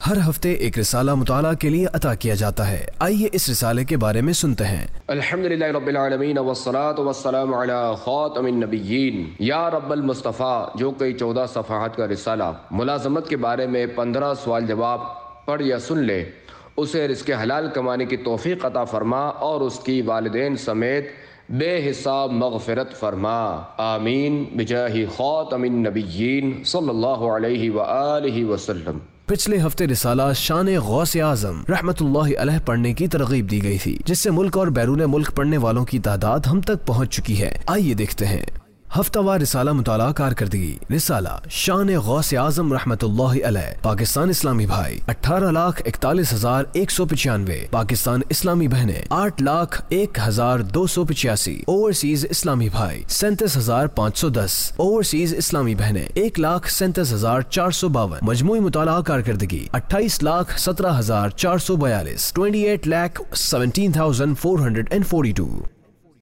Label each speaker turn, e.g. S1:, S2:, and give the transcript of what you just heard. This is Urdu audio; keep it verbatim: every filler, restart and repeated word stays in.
S1: ہر ہفتے ایک رسالہ مطالعہ کے لیے عطا کیا جاتا ہے۔ آئیے اس رسالے کے بارے میں سنتے ہیں۔
S2: الحمدللہ رب العالمین والصلاة والسلام علی خاتم النبیین یا رب المصطفیٰ، جو کئی چودہ صفحات کا رسالہ ملازمت کے بارے میں پندرہ سوال جواب پڑھ یا سن لے، اسے رزق حلال کمانے کی توفیق عطا فرما اور اس کی والدین سمیت بے حساب مغفرت فرما، آمین بجاہ خاتم النبیین صلی اللہ علیہ وآلہ وسلم۔
S1: پچھلے ہفتے رسالہ شان غوث اعظم رحمت اللہ علیہ پڑھنے کی ترغیب دی گئی تھی، جس سے ملک اور بیرون ملک پڑھنے والوں کی تعداد ہم تک پہنچ چکی ہے۔ آئیے دیکھتے ہیں ہفتہ وار رسالہ مطالعہ کارکردگی۔ رسالہ شان غوث اعظم رحمت اللہ علیہ، پاکستان اسلامی بھائی اٹھارہ لاکھ اکتالیس ہزار ایک سو پچانوے، پاکستان اسلامی بہنیں آٹھ لاکھ ایک ہزار دو سو پچاسی، اوورسیز اسلامی بھائی سینتیس ہزار پانچ سو دس، اوورسیز اسلامی بہنیں ایک لاکھ سینتیس ہزار چار سو باون، مجموعی مطالعہ کارکردگی اٹھائیس لاکھ سترہ ہزار چار سو بیالیس، twenty eight lakh seventeen thousand four hundred and forty to.